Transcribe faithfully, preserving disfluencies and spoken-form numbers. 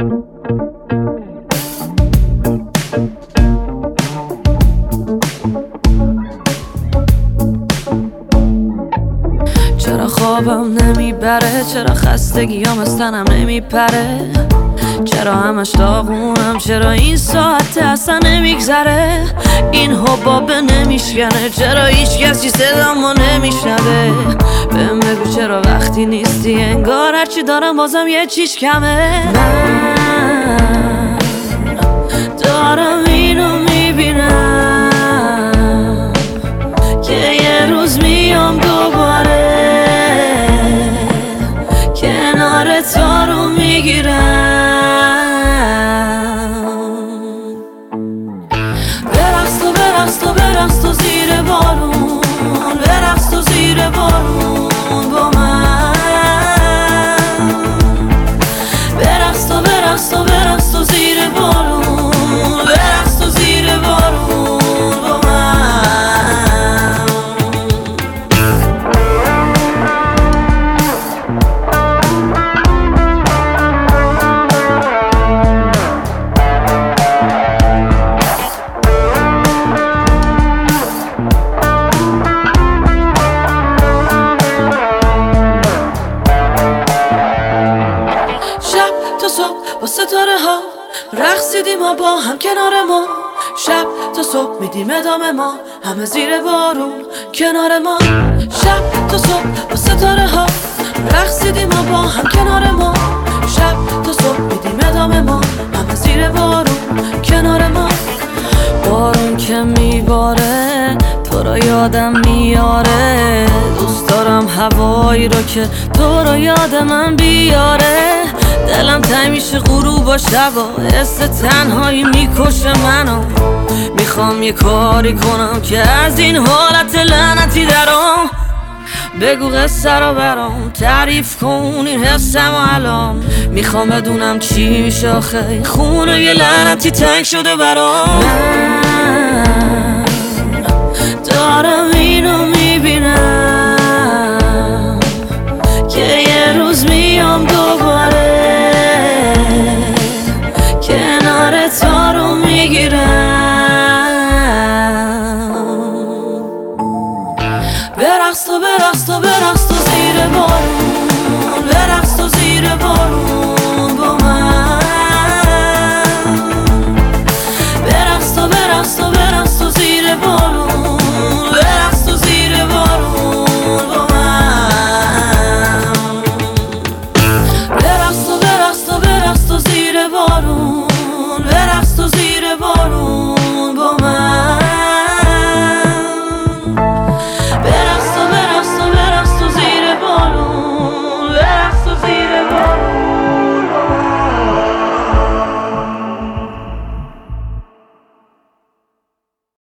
چرا خوابم نمیبره، چرا خستگیام از تنم نمیپره، چرا همش داغونم، چرا این ساعت اصلا نمیگذره، این حبابه نمیشکنه، چرا هیچ کسی صدامو نمیشنوه. بهم بگو چرا وقتی نیستی انگار هرچی دارم بازم یه چیز کمه. من دارم اینو میبینم که یه روز میام دوباره کنار تو رو میگیرم. برقص تو برقص تو برقص تو زیر بارون، برقص تو زیر بارون با من. برقص تو برقص تو برقص تو زیر بارون، برقص تو زیر بارون با من. با ستاره ها رقصیدیم ما با هم کنار ما، شب تا صبح میدیم ادامه ما همه زیر بارون کنار ما. شب تا صبح با ستاره ها رقصیدیم ما با هم کنار ما، شب تا صبح میدیم ادامه ما همه زیر بارون کنار ما. بارون که میباره تو رو یادم میاره، دوست دارم هوایی رو که تو رو یاد من بیاره. دلم تنگ میشه غروب و شبا، حس تنهایی میکشه منو، میخوام یه کاری کنم که از این حالت لعنتی درام. بگو قصه رو برام تعریف کن این حسم و الان، میخوام بدونم چی میشه آخه خونه یه لعنتی تنگ شده برام. من دارم اینو میبینم که یه روز میام دوباره